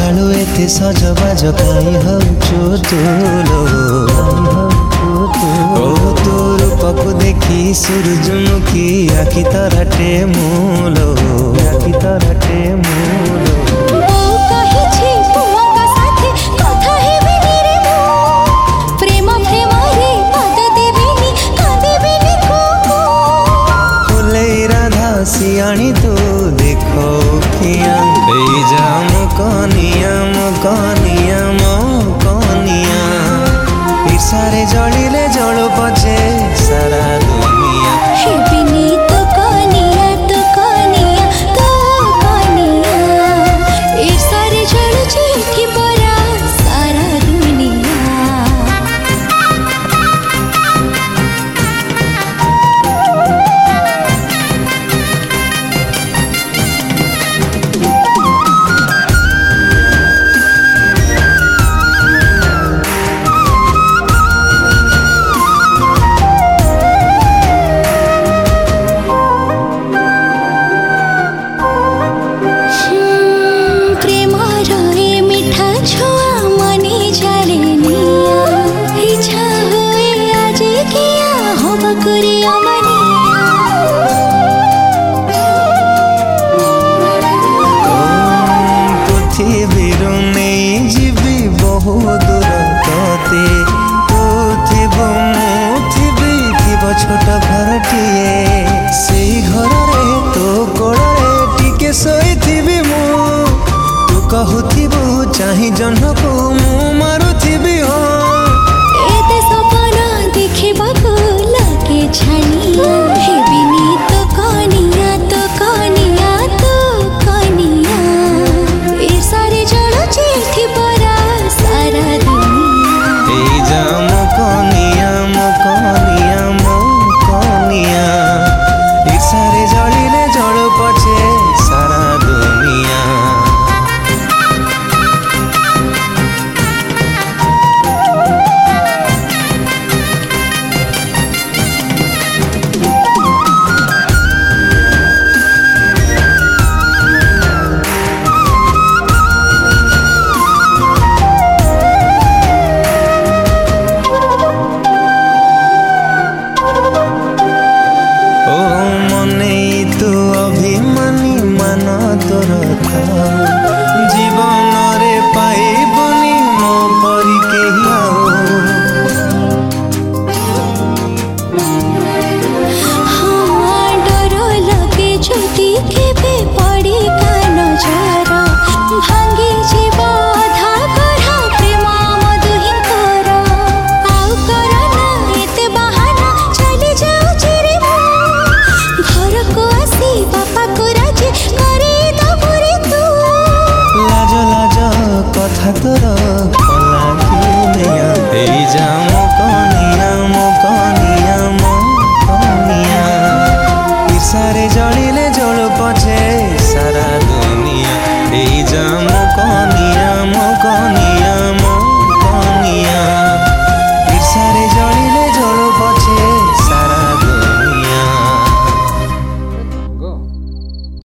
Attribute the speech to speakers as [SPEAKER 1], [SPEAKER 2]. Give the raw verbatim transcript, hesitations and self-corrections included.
[SPEAKER 1] सकाळु एते सजबाज काई हउचु तुलो ओ तू रूपकु देखी सूरजमुखी आखि तरटे मूलो आखि तरटे मूलो सियाणी तू देखो किया जाम कनिया मो कनिया मो कनिया ईर्षारे जलिले जल पछे सारा दुनिया
[SPEAKER 2] तो कनिया तो कनिया तो कनिया ईर्षारे जलुछि एठी परा सारा दुनिया।
[SPEAKER 1] पृथ्वीरु नहीं जीवी बहु दूर तते तू थिबु मु थिबी थिब छोट घरटिए से घर रे तो कोड़े टिके सोई थिबी मु तू कहूथिबु चाहि जन्नकु